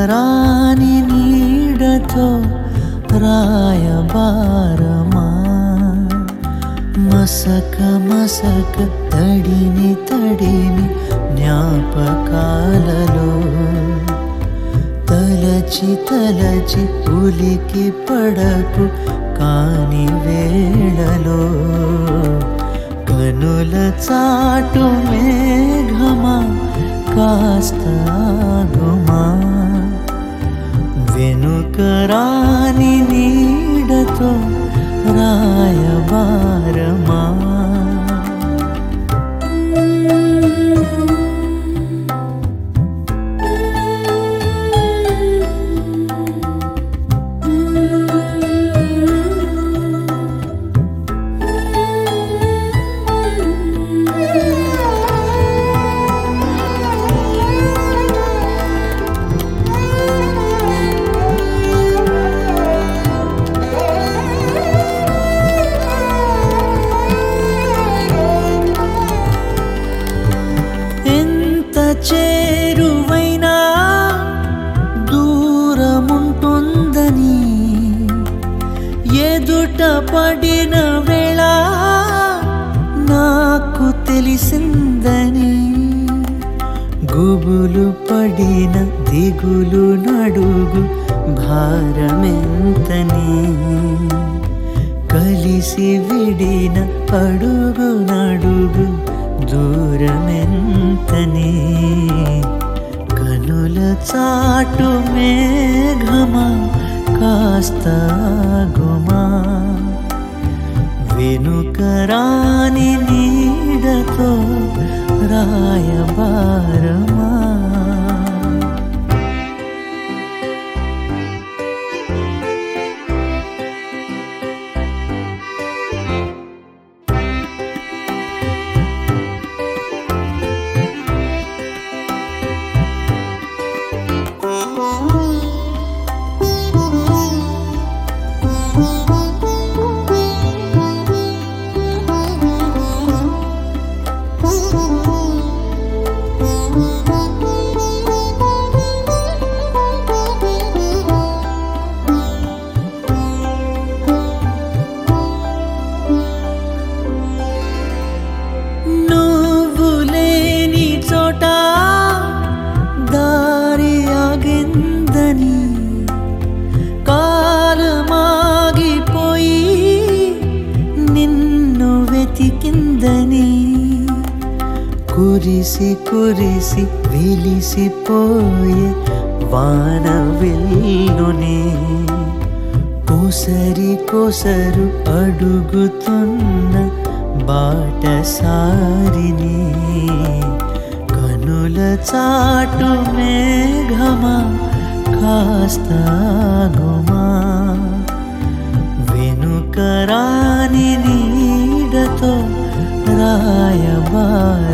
వెనుకరాని నీడతో రాయబారమా మసక మసక తడిని తడిని జ్ఞాపకాలలో తలచి తలచి ఉలికి పడకు కాని వేళలో కనుల చాటు మేఘమా కాస్త ఆగుమా వెనుకరాని నీడతో రాయబారమా చేరువైనా దూరముంటుందని ఎదుట పడిన వేళ నాకు తెలిసిందని గుబులు పడిన దిగులు నడుగు భారమెంతని కలిసి విడిన అడుగు నడుగు దూరమెంతని కనుల చాటు మేఘమా కాస్త ఆగుమా వెనుకరాని నీడతో రాయబారమా దారి ఆగిందని కాలమాగిపోయి నిన్ను వెతికిందని కురిసి కురిసి వెలిసిపోయే వాన వెల్లునే కోసరి కోసరు అడుగుతున్న బాటసారిని కనుల చాటు మేఘమా కాస్త ఆగుమా వెనుకరాని నీడతో రాయబారమా